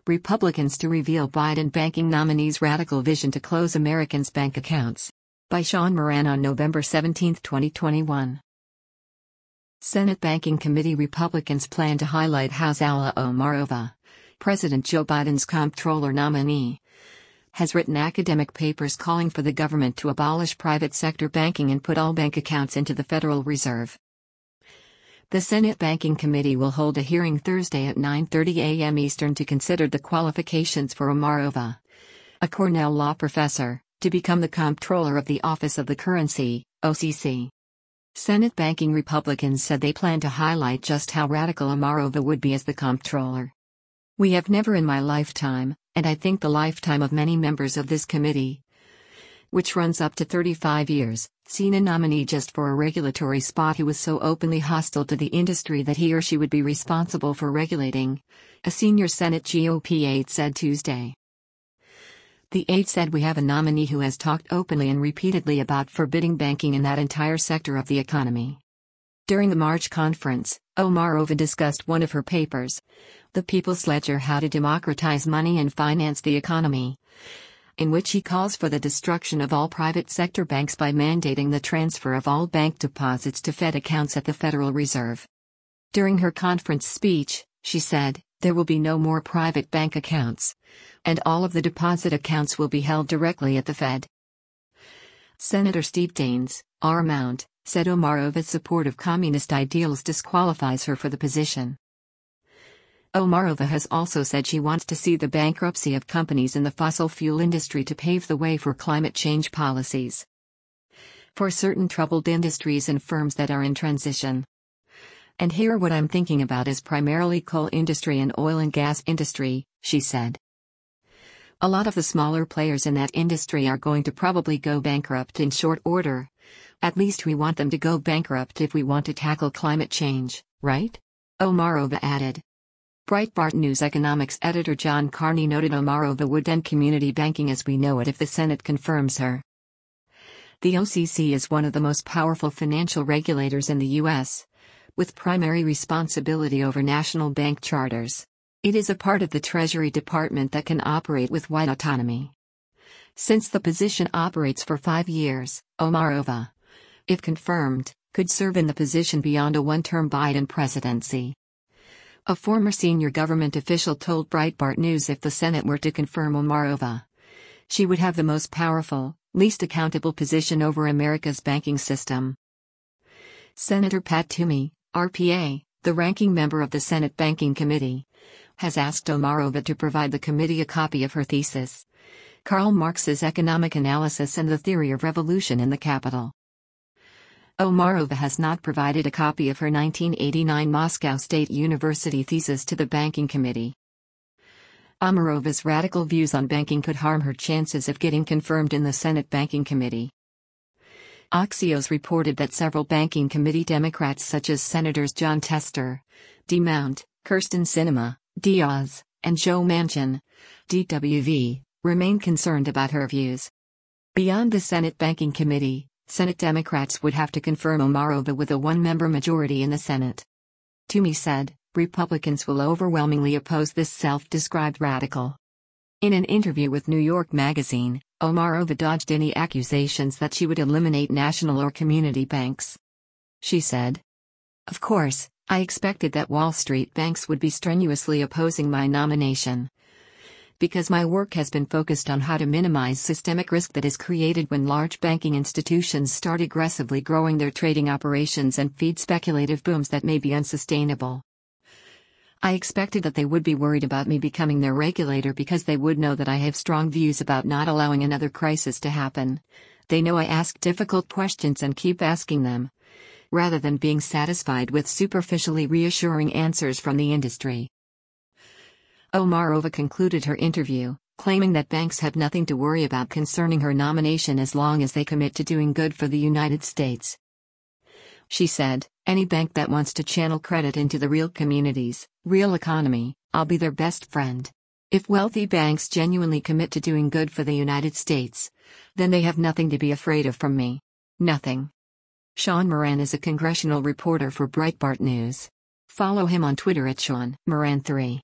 Republicans to reveal Biden banking nominee's radical vision to close Americans' bank accounts. By Sean Moran on November 17, 2021. Senate Banking Committee Republicans plan to highlight House Ally Omarova, President Joe Biden's comptroller nominee, has written academic papers calling for the government to abolish private sector banking and put all bank accounts into the Federal Reserve. The Senate Banking Committee will hold a hearing Thursday at 9:30 a.m. Eastern to consider the qualifications for Omarova, a Cornell law professor, to become the comptroller of the Office of the Currency, OCC. Senate banking Republicans said they plan to highlight just how radical Omarova would be as the comptroller. "We have never in my lifetime, and I think the lifetime of many members of this committee, which runs up to 35 years, seen a nominee just for a regulatory spot who was so openly hostile to the industry that he or she would be responsible for regulating," a senior Senate GOP aide said Tuesday. The aide said, "We have a nominee who has talked openly and repeatedly about forbidding banking in that entire sector of the economy." During the March conference, Omarova discussed one of her papers, The People's Ledger: How to Democratize Money and Finance the Economy, in which he calls for the destruction of all private sector banks by mandating the transfer of all bank deposits to Fed accounts at the Federal Reserve. During her conference speech, she said, "There will be no more private bank accounts, and all of the deposit accounts will be held directly at the Fed." Senator Steve Daines, R-Mount, said Omarova's support of communist ideals disqualifies her for the position. Omarova has also said she wants to see the bankruptcy of companies in the fossil fuel industry to pave the way for climate change policies for certain troubled industries and firms that are in transition. "And here what I'm thinking about is primarily coal industry and oil and gas industry," she said. "A lot of the smaller players in that industry are going to probably go bankrupt in short order. At least we want them to go bankrupt if we want to tackle climate change, right?" Omarova added. Breitbart News economics editor John Carney noted Omarova would end community banking as we know it if the Senate confirms her. The OCC is one of the most powerful financial regulators in the U.S., with primary responsibility over national bank charters. It is a part of the Treasury Department that can operate with wide autonomy. Since the position operates for 5 years, Omarova, if confirmed, could serve in the position beyond a one-term Biden presidency. A former senior government official told Breitbart News if the Senate were to confirm Omarova, she would have the most powerful, least accountable position over America's banking system. Senator Pat Toomey, RPA, the ranking member of the Senate Banking Committee, has asked Omarova to provide the committee a copy of her thesis, Karl Marx's Economic Analysis and the Theory of Revolution in the Capital. Omarova has not provided a copy of her 1989 Moscow State University thesis to the Banking Committee. Omarova's radical views on banking could harm her chances of getting confirmed in the Senate Banking Committee. Axios reported that several Banking Committee Democrats such as Senators Jon Tester, DeMount, Kyrsten Sinema, Diaz, and Joe Manchin, DWV, remain concerned about her views. Beyond the Senate Banking Committee, Senate Democrats would have to confirm Omarova with a one-member majority in the Senate. Toomey said, "Republicans will overwhelmingly oppose this self-described radical." In an interview with New York Magazine, Omarova dodged any accusations that she would eliminate national or community banks. She said, "Of course, I expected that Wall Street banks would be strenuously opposing my nomination, because my work has been focused on how to minimize systemic risk that is created when large banking institutions start aggressively growing their trading operations and feed speculative booms that may be unsustainable. I expected that they would be worried about me becoming their regulator because they would know that I have strong views about not allowing another crisis to happen. They know I ask difficult questions and keep asking them, rather than being satisfied with superficially reassuring answers from the industry." Omarova concluded her interview, claiming that banks have nothing to worry about concerning her nomination as long as they commit to doing good for the United States. She said, "Any bank that wants to channel credit into the real communities, real economy, I'll be their best friend. If wealthy banks genuinely commit to doing good for the United States, then they have nothing to be afraid of from me. Nothing." Sean Moran is a congressional reporter for Breitbart News. Follow him on Twitter at Sean Moran3.